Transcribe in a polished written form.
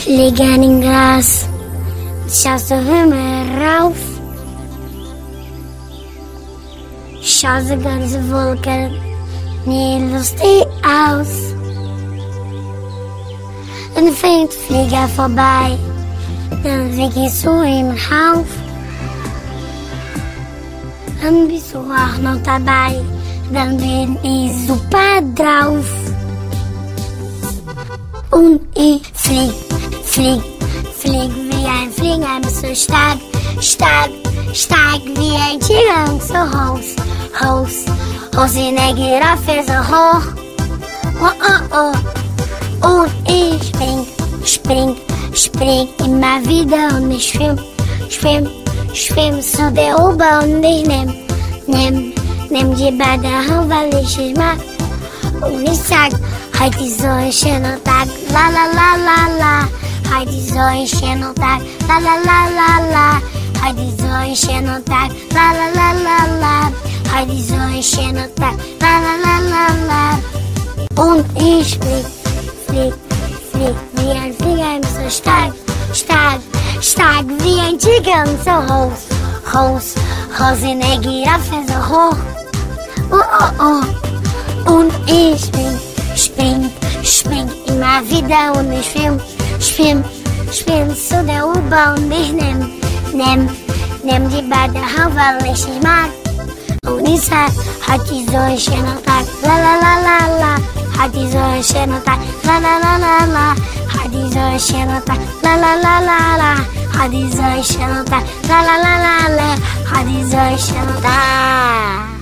Lieg an dem Gras, schaust du Himmel rauf. Schaust die ganze Wolke nie lustig aus. Dann fängt Flieger vorbei, dann flieg ich zu ihm auf. Dann bist du auch noch dabei, dann bin ich super drauf. Und ich flieg wie ein Flieger, bist so stark wie ein Tiger und so hoch in der Giraffe so hoch. Und ich spring immer wieder und ich schwimm zu der Ober und ich nehm die bei der Hand, weil ich mag. Und ich sag, heute ist so ein schöner Tag, la la la la la. Heute ist so ein schöner Tag, la la la la la. Heute ist so ein schöner Tag, la la la la la. Heute ist so ein schöner Tag, la la la la la. Und ich flieg wie ein Flieger, so stark wie ein Tiger und so hoch in der Giraffe so hoch. Und ich spring immer wieder und ich schwimm zu der U-Bahn und ich nehm die bei der Hand, weil ich nicht mag. Und ich sag, heute ist so ein schöner Tag, la la la la la. Heute ist so ein schöner Tag, la la la la la. Heute ist so ein schöner Tag, la la la la la. Heute ist so ein schöner Tag, la la la la la. Heute ist so ein schöner Tag.